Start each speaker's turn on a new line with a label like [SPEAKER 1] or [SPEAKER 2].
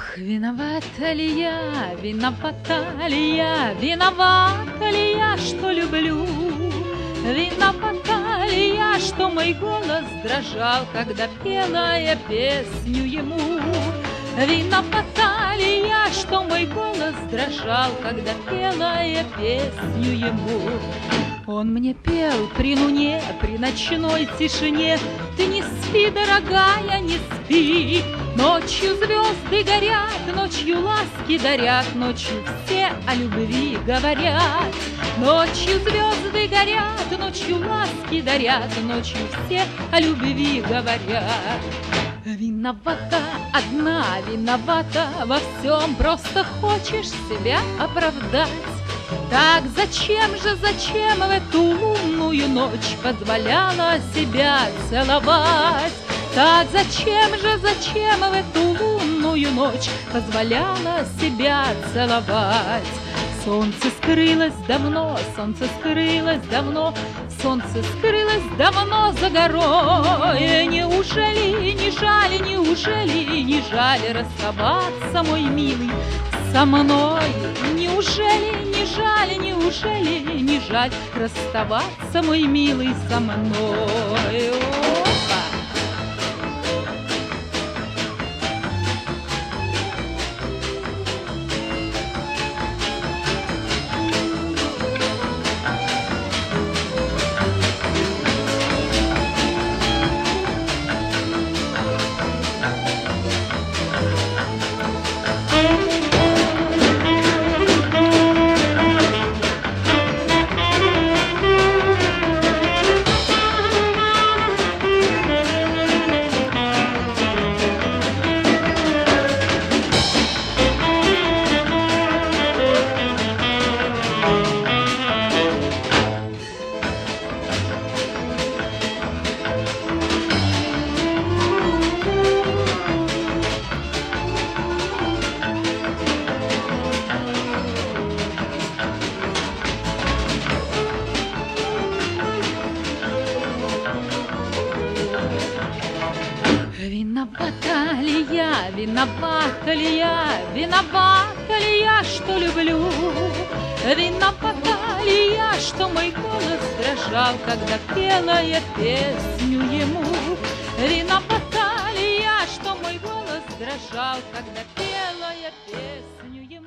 [SPEAKER 1] Виновата ли я, виновата ли я, виновата ли я, что люблю? Виновата ли я, что мой голос дрожал, когда пела я песню ему? Виновата ли я, что мой голос дрожал, когда пела я песню ему? Он мне пел при луне, при ночной тишине: ты не спи, дорогая, не спи. Ночью звезды горят, ночью ласки дарят, ночью все о любви говорят. Ночью звезды горят, ночью ласки дарят, ночью все о любви говорят. Виновата одна, виновата во всем, просто хочешь себя оправдать. Так зачем в эту лунную ночь позволяла себя целовать? Так зачем в эту лунную ночь позволяла себя целовать? Солнце скрылось давно, солнце скрылось давно, солнце скрылось давно за горой. Неужели не жаль, неужели не жаль расставаться, мой милый, со мной? Неужели не жаль, неужели не жаль расставаться, мой милый, со мной? Опа! Виновата ли я, виновата ли я, виновата ли я, что люблю? Виновата ли я, что мой голос дрожал, когда пела я песню ему? Виновата ли я, что мой голос дрожал, когда пела я песню ему?